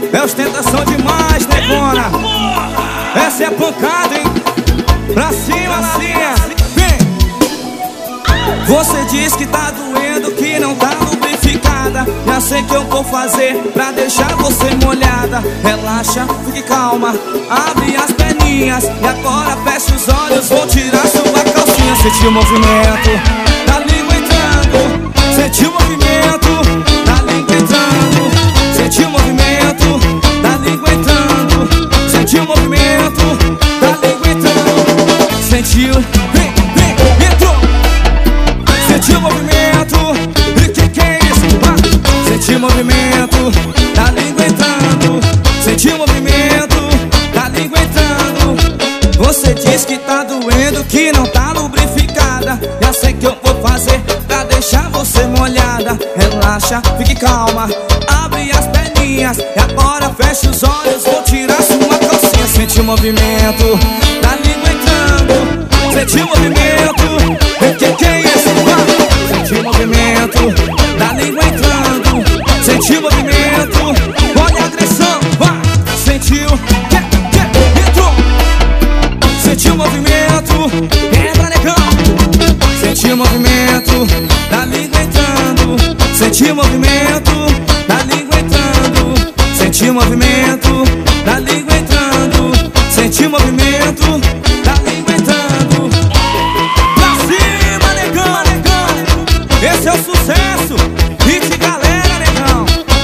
É ostentação demais, negona. Essa é pancada, hein? Pra cima, Lalinha. Vem! Você diz que tá doendo, que não tá lubrificada. Já sei que eu vou fazer pra deixar você molhada. Relaxa, fique calma, abre as perninhas e agora fecha os olhos, vou tirar sua calcinha. Senti o movimento da língua entrando. Senti o movimento da língua entrando. Senti o movimento da língua entrando. Senti o movimento da língua entrando. Sentiu, vem, entrou. Senti o movimento, e que é isso? Senti o movimento da língua entrando. Senti o movimento da língua entrando. Você diz que tá doendo, que não tá lubrificada. Já sei que eu vou fazer pra deixar você molhada. Relaxa, fique calma, abre as perninhas e agora fecha os olhos, vou tirar sua calcinha. Senti o movimento da língua entrando. Senti o movimento, que é isso? Senti o movimento da língua entrando. Senti o movimento, olha a agressão, vai. Sentiu, entrou. Senti o movimento, entra, negão. Senti o movimento da língua entrando. Senti o movimento da língua entrando. Senti o movimento da língua entrando. Senti o movimento da língua entrando. Pra cima, negão, negão. Esse é o sucesso. Hit, galera, negão.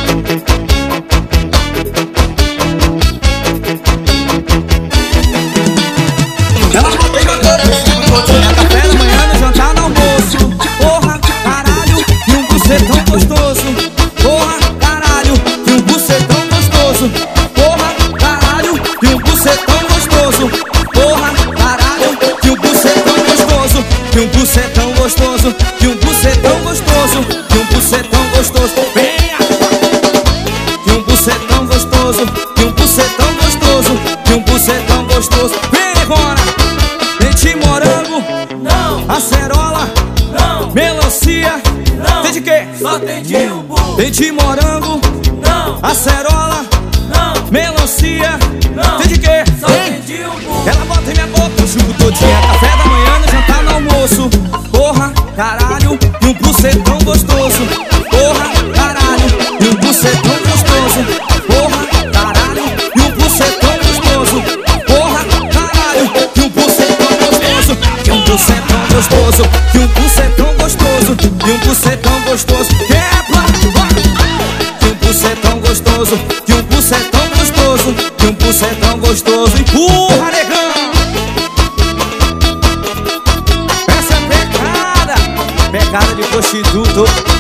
Ela botei café da manhã, no jantar, no almoço. Porra, caralho, e um bucetão gostoso. Porra, caralho, e um bucetão gostoso. Porra, caralho, e um bucetão gostoso. Porra, caralho, e um bucetão gostoso. E um bucetão gostoso. E um bucetão gostoso. E um bucetão gostoso. Venha! E um bucetão gostoso. E um bucetão gostoso. E um bucetão gostoso. Vem, negona! Leite morango, não. Acerola, não. Melancia, não. Tem de quê? Só tem de ubu. Tem de morango, não. Acerola, não. Melancia, não. Tem de quê? Só tem de ubu. Ela bota em minha boca, eu chupo todinha. Café da manhã, no jantar, no almoço. Porra, caralho, e um bucetão gostoso. Porra, caralho, e um bucetão gostoso. Porra, caralho, e um bucetão gostoso. Porra, caralho, e um bucetão gostoso. E um bucetão gostoso. E um bucetão gostoso. E um bucetão gostoso. Quebra, e um bucetão gostoso. E um bucetão gostoso. E um bucetão gostoso. Empurra, negão. Essa é pecada. Pecada de prostituto.